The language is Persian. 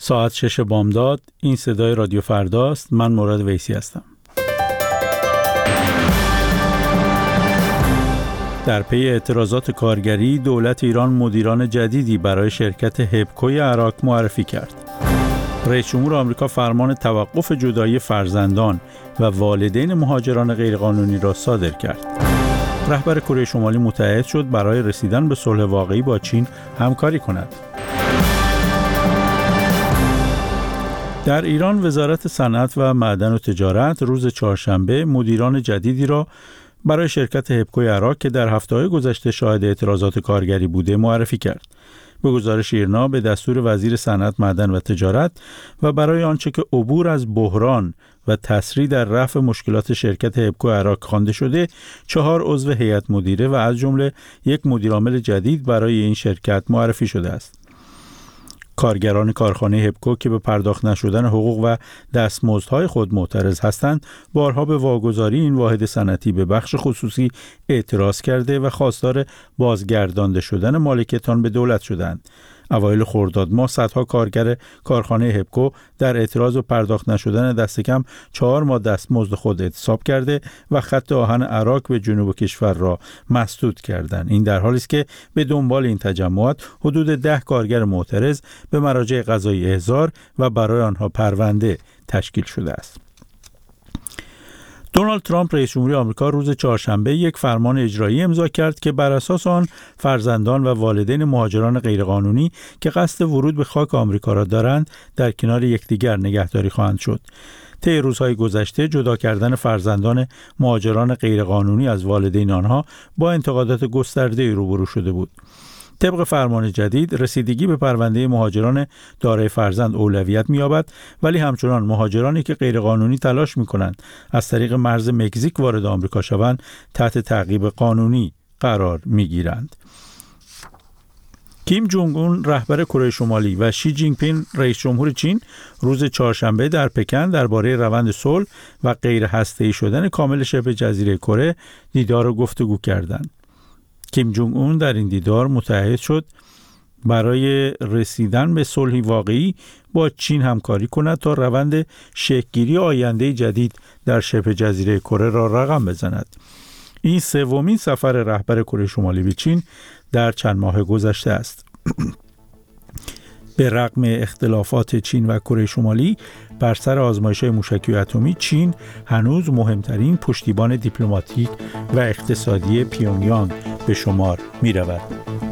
ساعت 6 بامداد. این صدای رادیو فرداست. من مراد ویسی هستم. در پی اعتراضات کارگری، دولت ایران مدیران جدیدی برای شرکت هپکوی عراق معرفی کرد. رئیس جمهور آمریکا فرمان توقف جدایی فرزندان و والدین مهاجران غیرقانونی را صادر کرد. رهبر کره شمالی متعهد شد برای رسیدن به صلح واقعی با چین همکاری کند. در ایران وزارت صنعت و معدن و تجارت روز چهارشنبه مدیران جدیدی را برای شرکت هپکوی عراق که در هفته‌های گذشته شاهد اعتراضات کارگری بوده معرفی کرد. به گزارش ایرنا به دستور وزیر صنعت، معدن و تجارت و برای آنچه که عبور از بحران و تسریع در رفع مشکلات شرکت هپکو عراق خوانده شده، 4 عضو هیئت مدیره و از جمله یک مدیرعامل جدید برای این شرکت معرفی شده است. کارگران کارخانه هپکو که به پرداخت نشدن حقوق و دستمزدهای خود معترض هستند، بارها به واگذاری این واحد صنعتی به بخش خصوصی اعتراض کرده و خواستار بازگردانده شدن مالکیتان به دولت شدند. اوایل خرداد ماه صدها کارگر کارخانه هپکو در اعتراض و پرداخت نشدن دست کم 4 ماه دستمزد خود اعتصاب کرده و خط آهن عراق به جنوب کشور را مسدود کردند. این در حالی است که به دنبال این تجمعات حدود 10 کارگر معترض به مراجع قضایی احضار و برای آنها پرونده تشکیل شده است. دونالد ترامپ رئیس جمهوری آمریکا روز چهارشنبه یک فرمان اجرایی امضا کرد که بر اساس آن فرزندان و والدین مهاجران غیرقانونی که قصد ورود به خاک آمریکا را دارند در کنار یکدیگر نگهداری خواهند شد. طی روزهای گذشته جدا کردن فرزندان مهاجران غیرقانونی از والدین آنها با انتقادات گسترده‌ای روبرو شده بود. طبق فرمان جدید، رسیدگی به پرونده مهاجران دارای فرزند اولویت می‌یابد، ولی همچنان مهاجرانی که غیرقانونی تلاش می‌کنند از طریق مرز مکزیک وارد آمریکا شوند تحت تعقیب قانونی قرار می‌گیرند. کیم جونگ اون رهبر کره شمالی و شی جینگ پینگ رئیس جمهور چین روز چهارشنبه در پکن درباره روند صلح و غیر هسته‌ای شدن کامل شبه جزیره کره دیدار و گفتگو کردند. کیم جونگ اون در این دیدار متعهد شد برای رسیدن به صلحی واقعی با چین همکاری کند تا روند شکل‌گیری آینده جدید در شبه جزیره کره را رقم بزند. این سومین سفر رهبر کره شمالی به چین در چند ماه گذشته است. به رغم اختلافات چین و کره شمالی بر سر آزمایش‌های موشکی اتمی، چین هنوز مهمترین پشتیبان دیپلماتیک و اقتصادی پیونگیانگ به شمار می‌رود.